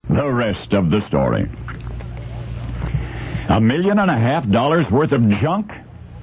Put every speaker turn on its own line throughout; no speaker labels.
The rest of the story. $1.5 million worth of junk?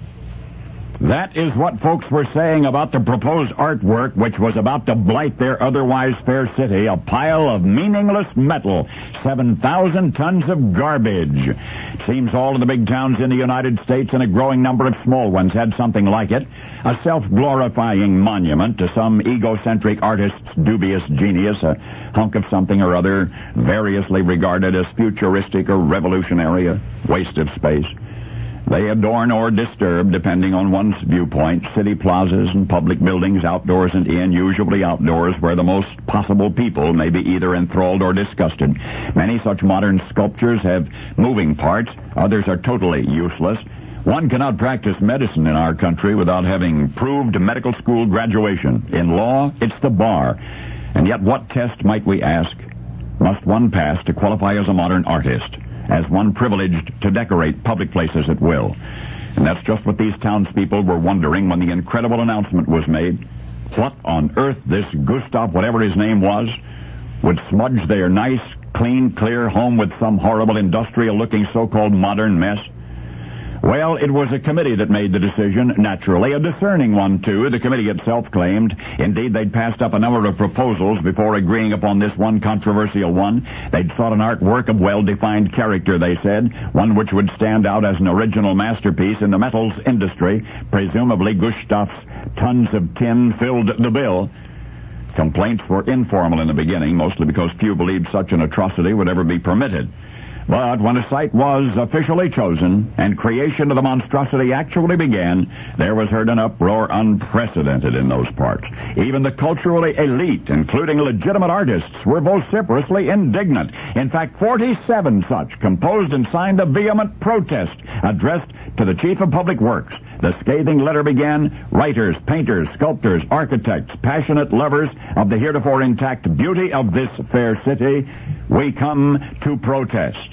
That is what folks were saying about the proposed artwork, which was about to blight their otherwise fair city, a pile of meaningless metal, 7,000 tons of garbage. Seems all of the big towns in the United States and a growing number of small ones had something like it, a self-glorifying monument to some egocentric artist's dubious genius, a hunk of something or other, variously regarded as futuristic or revolutionary, a waste of space. They adorn or disturb, depending on one's viewpoint, city plazas and public buildings, outdoors and in, usually outdoors, where the most possible people may be either enthralled or disgusted. Many such modern sculptures have moving parts. Others are totally useless. One cannot practice medicine in our country without having proved medical school graduation. In law, it's the bar. And yet what test, might we ask, must one pass to qualify as a modern artist? As one privileged to decorate public places at will. And that's just what these townspeople were wondering when the incredible announcement was made. What on earth this Gustav, whatever his name was, would smudge their nice, clean, clear home with some horrible industrial-looking so-called modern mess? Well, it was a committee that made the decision, naturally, a discerning one, too, the committee itself claimed. Indeed, they'd passed up a number of proposals before agreeing upon this one controversial one. They'd sought an artwork of well-defined character, they said, one which would stand out as an original masterpiece in the metals industry. Presumably, Gustav's tons of tin filled the bill. Complaints were informal in the beginning, mostly because few believed such an atrocity would ever be permitted. But when a site was officially chosen and creation of the monstrosity actually began, there was heard an uproar unprecedented in those parts. Even the culturally elite, including legitimate artists, were vociferously indignant. In fact, 47 such composed and signed a vehement protest addressed to the Chief of Public Works. The scathing letter began, writers, painters, sculptors, architects, passionate lovers of the heretofore intact beauty of this fair city, we come to protest.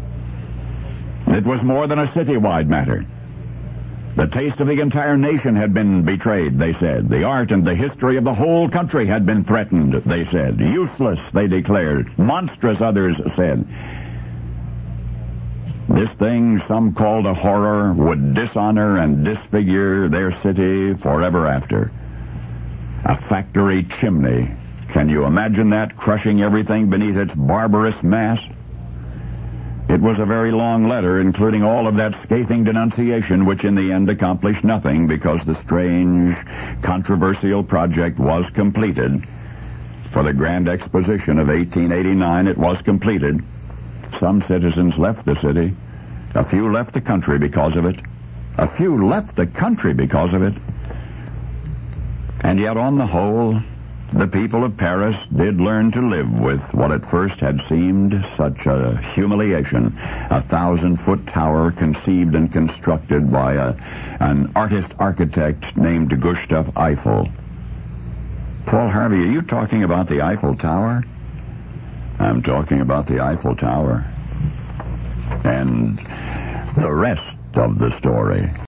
It was more than a citywide matter. The taste of the entire nation had been betrayed, they said. The art and the history of the whole country had been threatened, they said. Useless, they declared. Monstrous, others said. This thing some called a horror would dishonor and disfigure their city forever after. A factory chimney. Can you imagine that, crushing everything beneath its barbarous mass? It was a very long letter, including all of that scathing denunciation, which in the end accomplished nothing because the strange, controversial project was completed. For the Grand Exposition of 1889, it was completed. Some citizens left the city. A few left the country because of it. A few left the country because of it. And yet, on the whole, the people of Paris did learn to live with what at first had seemed such a humiliation. A 1,000-foot tower conceived and constructed by an artist-architect named Gustave Eiffel. Paul Harvey, are you talking about the Eiffel Tower? I'm talking about the Eiffel Tower. And the rest of the story.